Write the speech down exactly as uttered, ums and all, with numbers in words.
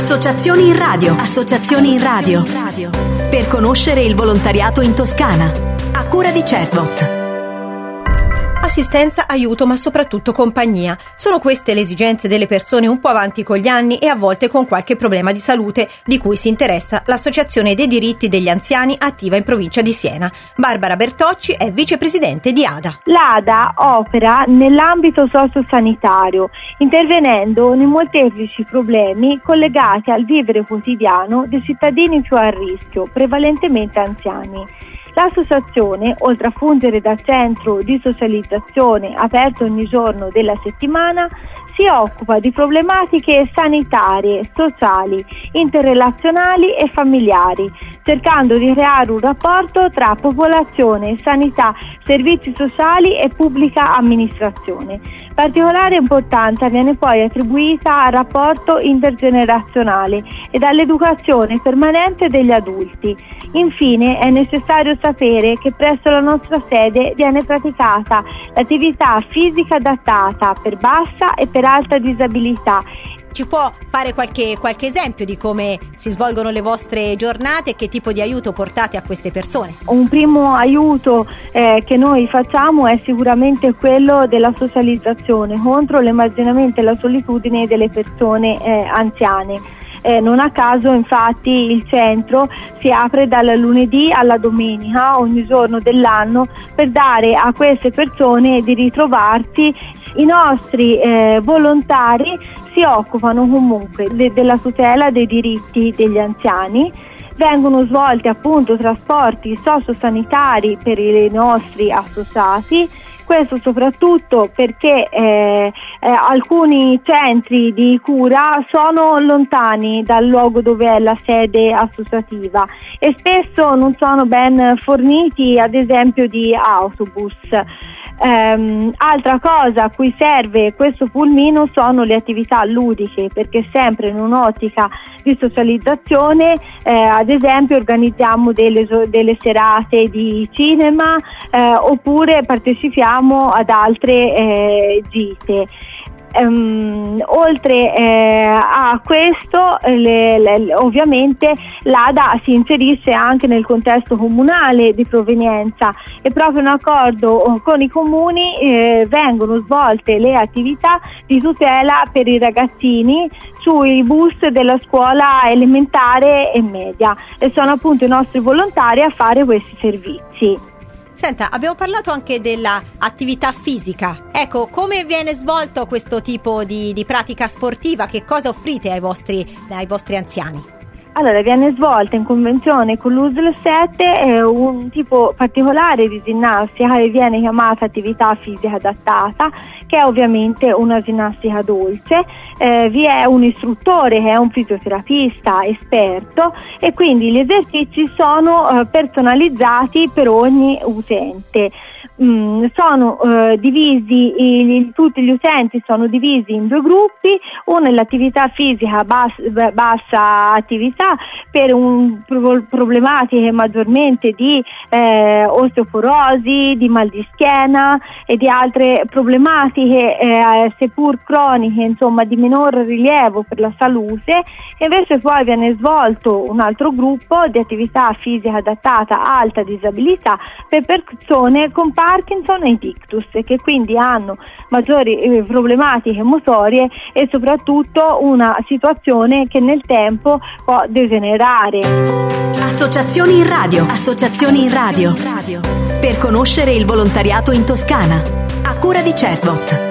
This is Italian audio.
Associazioni in radio. Associazioni in radio. Per conoscere il volontariato in Toscana. A cura di Cesbot. Assistenza, aiuto, ma soprattutto compagnia. Sono queste le esigenze delle persone un po' avanti con gli anni e a volte con qualche problema di salute di cui si interessa l'Associazione dei diritti degli anziani attiva in provincia di Siena. Barbara Bertocci è vicepresidente di A D A. L'A D A opera nell'ambito sociosanitario, intervenendo nei molteplici problemi collegati al vivere quotidiano dei cittadini più a rischio, prevalentemente anziani. L'associazione, oltre a fungere da centro di socializzazione aperto ogni giorno della settimana, si occupa di problematiche sanitarie, sociali, interrelazionali e familiari, cercando di creare un rapporto tra popolazione, sanità, servizi sociali e pubblica amministrazione. Particolare importanza viene poi attribuita al rapporto intergenerazionale ed all'educazione permanente degli adulti. Infine è necessario sapere che presso la nostra sede viene praticata l'attività fisica adattata per bassa e per alta disabilità. Ci può fare qualche, qualche esempio di come si svolgono le vostre giornate e che tipo di aiuto portate a queste persone? Un primo aiuto eh, che noi facciamo è sicuramente quello della socializzazione contro l'emarginamento e la solitudine delle persone eh, anziane. Eh, non a caso infatti il centro si apre dal lunedì alla domenica ogni giorno dell'anno per dare a queste persone di ritrovarsi. I nostri eh, volontari si occupano comunque de- della tutela dei diritti degli anziani. Vengono svolti appunto trasporti sociosanitari per i nostri associati. Questo soprattutto perché eh, eh, alcuni centri di cura sono lontani dal luogo dove è la sede associativa e spesso non sono ben forniti, ad esempio, di autobus. Um, altra cosa a cui serve questo pulmino sono le attività ludiche, perché sempre in un'ottica di socializzazione eh, ad esempio organizziamo delle, delle serate di cinema eh, oppure partecipiamo ad altre eh, gite. Um, oltre eh, a questo le, le, ovviamente l'A D A si inserisce anche nel contesto comunale di provenienza e proprio in accordo con i comuni eh, vengono svolte le attività di tutela per i ragazzini sui bus della scuola elementare e media e sono appunto i nostri volontari a fare questi servizi. Senta, abbiamo parlato anche della attività fisica. Ecco, come viene svolto questo tipo di, di pratica sportiva? Che cosa offrite ai vostri, ai vostri anziani? Allora, viene svolta in convenzione con l'U S L sette eh, un tipo particolare di ginnastica che viene chiamata attività fisica adattata, che è ovviamente una ginnastica dolce. Eh, vi è un istruttore che è un fisioterapista esperto e quindi gli esercizi sono eh, personalizzati per ogni utente. Mm, sono eh, divisi, i, tutti gli utenti sono divisi in due gruppi, uno è l'attività fisica bass, bassa attività per un, pro, problematiche maggiormente di eh, osteoporosi, di mal di schiena e di altre problematiche eh, seppur croniche, insomma di minor rilievo per la salute. E invece poi viene svolto un altro gruppo di attività fisica adattata a alta disabilità per persone con Parkinson e ictus, che quindi hanno maggiori eh, problematiche motorie e soprattutto una situazione che nel tempo può degenerare. Associazioni in radio. Associazioni in radio. Per conoscere il volontariato in Toscana. A cura di Cesbot.